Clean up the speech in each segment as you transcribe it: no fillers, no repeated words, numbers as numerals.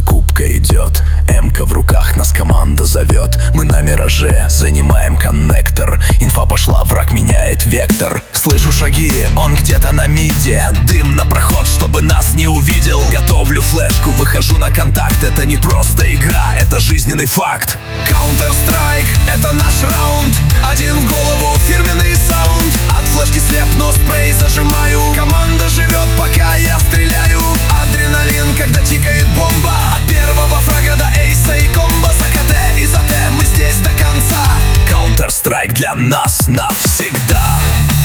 закупка идет, М-ка в руках, нас команда зовет. Мы на мираже, занимаем коннектор. Инфа пошла, враг меняет вектор. Слышу шаги, он где-то на миде. Дым на проход, чтобы нас не увидел. Готовлю флешку, выхожу на контакт. Это не просто игра, это жизненный факт. Counter-Strike, это наш раунд. Один в голову, фирменный саунд. От флешки слепну, спрей зажимаю. Команда живет, пока я стреляю. Адреналин, когда тикает бомба. От первого фрага до эйса и комбо. За КТ и за Т мы здесь до конца. Counter-Strike для нас навсегда.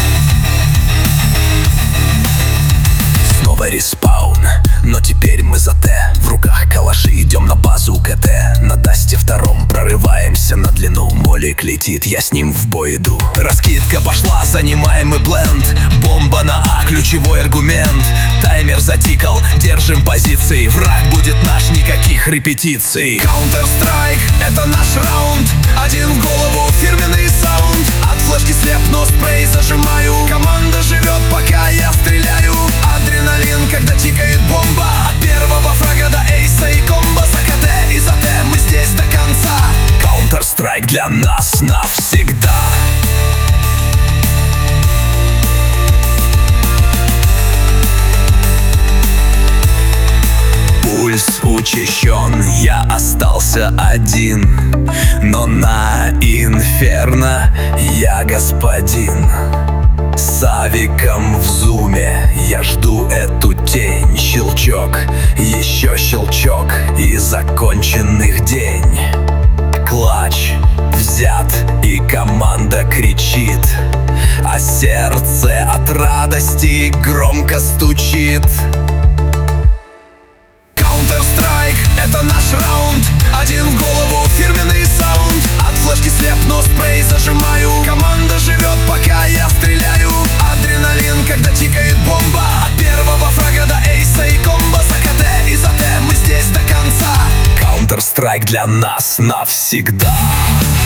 Снова респаун, но теперь мы за Т. В руках калаши, идем на базу КТ. На Дасте втором прорываемся на длину. Молик летит, я с ним в бой иду. Раскидка пошла, занимаем мы бленд. Бомба на А, ключевой аргумент. Таймер затикал, держим позиции. Враг будет наш, никаких репетиций. Counter-Strike, это наш раунд. Один в голову, фирменный саунд. От флешки слепну, спрей зажимаю. Команда живет, пока я стреляю. Адреналин, когда тикает бомба. От первого фрага до эйса и комбо. За КТ и за Т мы здесь до конца. Counter-Strike для нас навсегда. Пульс учащен, я остался один. Но на Инферно я господин. С авиком в зуме я жду эту тень. Щелчок, еще щелчок и законченных день. Клатч взят и команда кричит, а сердце от радости громко стучит. Counter-Strike, это наш раунд. Один в голову, фирменный саунд. От флешки слепну, спрей зажимаю. Команда живет, пока я стреляю. Адреналин, когда тикает бомба. От первого фрага до эйса и комбо. За КТ и за Т мы здесь до конца. Counter-Strike для нас навсегда.